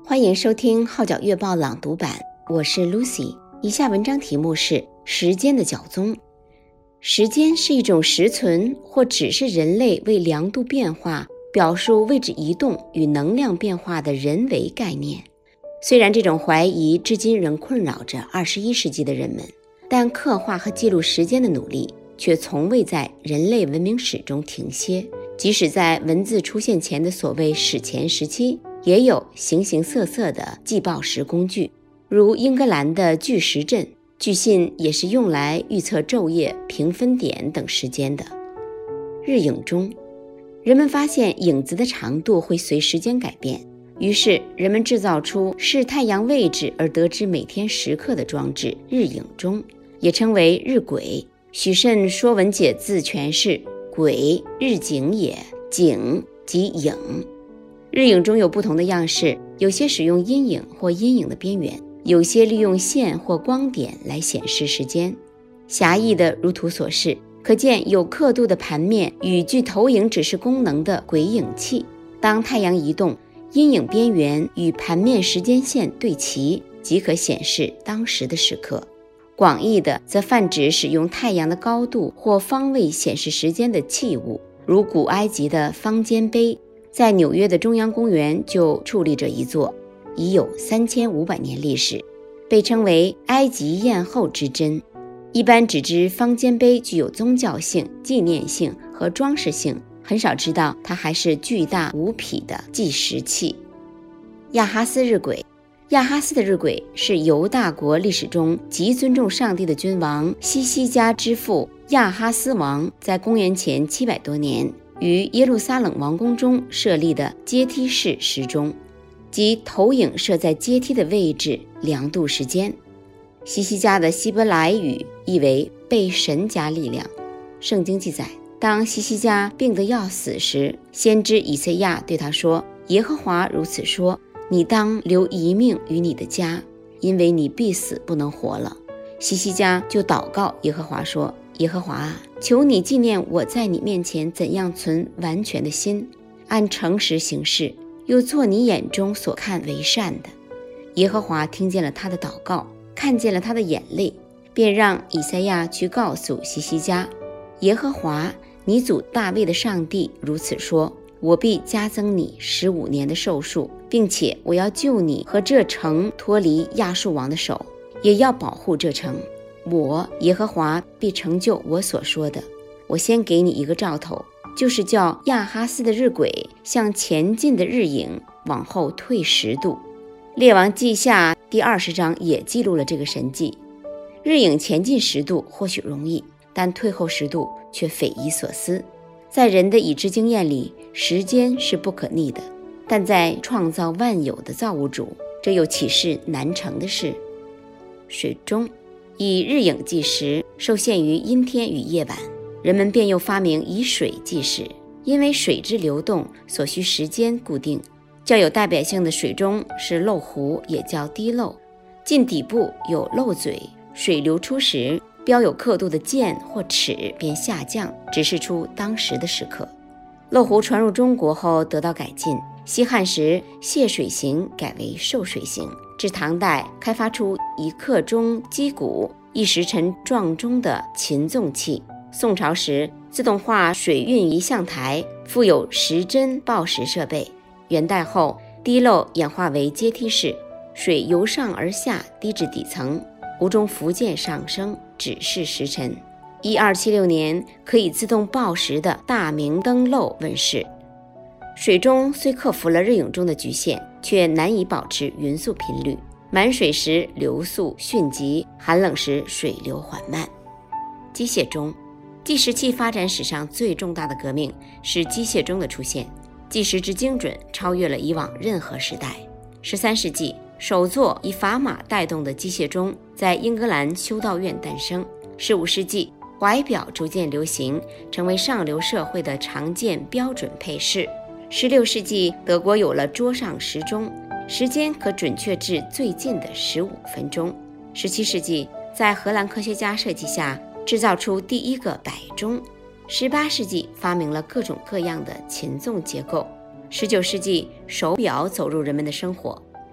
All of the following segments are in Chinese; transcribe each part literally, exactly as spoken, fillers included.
欢迎收听号角月报朗读版，我是 Lucy。 以下文章题目是时间的教宗。时间是一种实存或只是人类为量度变化、表述位置移动与能量变化的人为概念。虽然这种怀疑至今仍困扰着二十一世纪的人们，但刻画和记录时间的努力却从未在人类文明史中停歇。即使在文字出现前的所谓史前时期，也有形形色色的计报时工具，如英格兰的巨时阵，据信也是用来预测昼夜、平分点等时间的。日影钟，人们发现影子的长度会随时间改变，于是人们制造出视太阳位置而得知每天时刻的装置日影钟，也称为日晷。许慎《说文解字》诠释：晷，日景也，景即影。日影钟有不同的样式，有些使用阴影或阴影的边缘，有些利用线或光点来显示时间。狭义的如图所示，可见有刻度的盘面与具投影指示功能的晷影器。当太阳移动，阴影边缘与盘面时间线对齐，即可显示当时的时刻。广义的则泛指使用太阳的高度或方位显示时间的器物，如古埃及的方尖碑，在纽约的中央公园就矗立着一座，已有三千五百年历史，被称为埃及艳后之珍。一般只知方尖碑具有宗教性、纪念性和装饰性，很少知道它还是巨大无匹的计时器。亚哈斯日晷，亚哈斯的日晷是犹大国历史中极尊重上帝的君王西西家之父亚哈斯王在公元前七百多年于耶路撒冷王宫中设立的阶梯式时钟，即投影设在阶梯的位置量度时间。西西家的希伯来语意为被神加力量。圣经记载，当西西家病得要死时，先知以赛亚对他说：耶和华如此说，你当留一命于你的家，因为你必死不能活了。西西家就祷告耶和华说：耶和华啊，求你纪念我在你面前怎样存完全的心，按诚实行事，又做你眼中所看为善的。耶和华听见了他的祷告，看见了他的眼泪，便让以赛亚去告诉西西家：耶和华你祖大卫的上帝如此说，我必加增你十五年的寿数，并且我要救你和这城脱离亚述王的手，也要保护这城。我耶和华必成就我所说的。我先给你一个兆头，就是叫亚哈斯的日晷向前进的日影往后退十度。列王记下第二十章也记录了这个神迹。日影前进十度或许容易，但退后十度却匪夷所思。在人的已知经验里，时间是不可逆的，但在创造万有的造物主，这又岂是难成的事？水钟以日影计时，受限于阴天与夜晚，人们便又发明以水计时。因为水之流动所需时间固定，较有代表性的水钟是漏壶，也叫滴漏，近底部有漏嘴，水流出时标有刻度的箭或尺便下降，指示出当时的时刻。漏壶传入中国后得到改进，西汉时泄水形改为受水形，至唐代开发出以刻钟击鼓、一时辰撞钟的琴纵器。宋朝时自动化水运仪象台，附有时针报时设备。元代后滴漏演化为阶梯式，水由上而下滴至底层，壶中浮溅上升，指示时辰。一二七六年可以自动报时的大明灯漏问世。水钟虽克服了日影钟的局限，却难以保持匀速频率，满水时流速迅疾，寒冷时水流缓慢。机械钟，计时器发展史上最重大的革命是机械钟的出现，计时之精准超越了以往任何时代。十三世纪，首座以砝码带动的机械钟在英格兰修道院诞生。十五世纪，怀表逐渐流行，成为上流社会的常见标准配饰。十六世纪，德国有了桌上时钟，时间可准确至最近的十五分钟。十七世纪，在荷兰科学家设计下，制造出第一个摆钟。十八世纪，发明了各种各样的琴纵结构。十九世纪，手表走入人们的生活。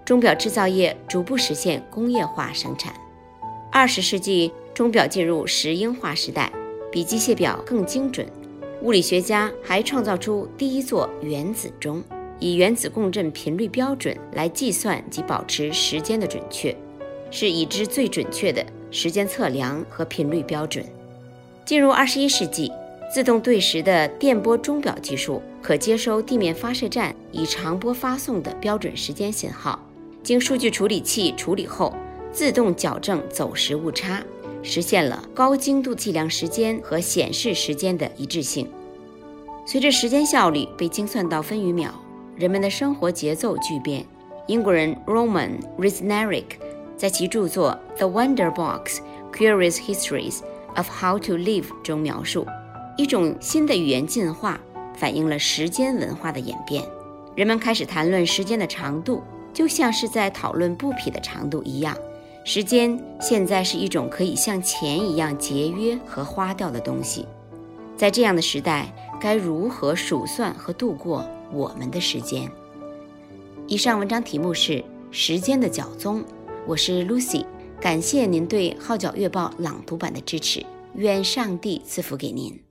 钟表制造业逐步实现工业化生产。二十世纪，钟表进入石英化时代，比机械表更精准。物理学家还创造出第一座原子钟，以原子共振频率标准来计算及保持时间的准确，是已知最准确的时间测量和频率标准。进入二十一世纪，自动对时的电波钟表技术可接收地面发射站以长波发送的标准时间信号，经数据处理器处理后，自动矫正走时误差，实现了高精度计量时间和显示时间的一致性。随着时间效率被精算到分与秒，人们的生活节奏巨变。英国人 Roman Risneric 在其著作 The Wonder Box: Curious Histories of How to Live 中描述，一种新的语言进化反映了时间文化的演变。人们开始谈论时间的长度，就像是在讨论布匹的长度一样。时间现在是一种可以像钱一样节约和花掉的东西。在这样的时代，该如何数算和度过我们的时间？以上文章题目是《时间的脚踪》，我是 Lucy， 感谢您对《号角月报》朗读版的支持，愿上帝赐福给您。